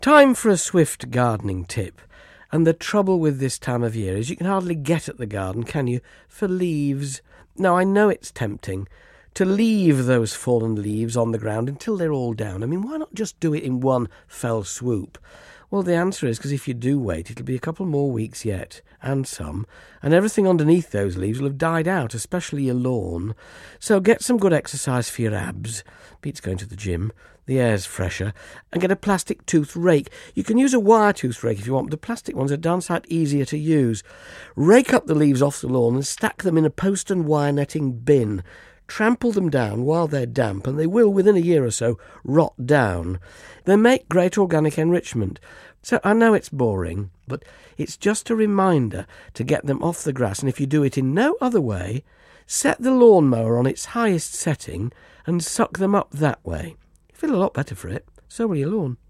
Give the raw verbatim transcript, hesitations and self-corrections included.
Time for a swift gardening tip. And the trouble with this time of year is you can hardly get at the garden, can you, for leaves. Now, I know it's tempting to leave those fallen leaves on the ground until they're all down. I mean, why not just do it in one fell swoop? Well, the answer is because if you do wait, it'll be a couple more weeks yet, and some, and everything underneath those leaves will have died out, especially your lawn. So get some good exercise for your abs. Beats going to the gym. The air's fresher. And get a plastic tooth rake. You can use a wire tooth rake if you want, but the plastic ones are darn sight easier to use. Rake up the leaves off the lawn and stack them in a post and wire netting bin. Trample them down while they're damp, and they will, within a year or so, rot down. They make great organic enrichment. So I know it's boring, but it's just a reminder to get them off the grass, and if you do it in no other way, set the lawnmower on its highest setting and suck them up that way. You feel a lot better for it. So will your lawn.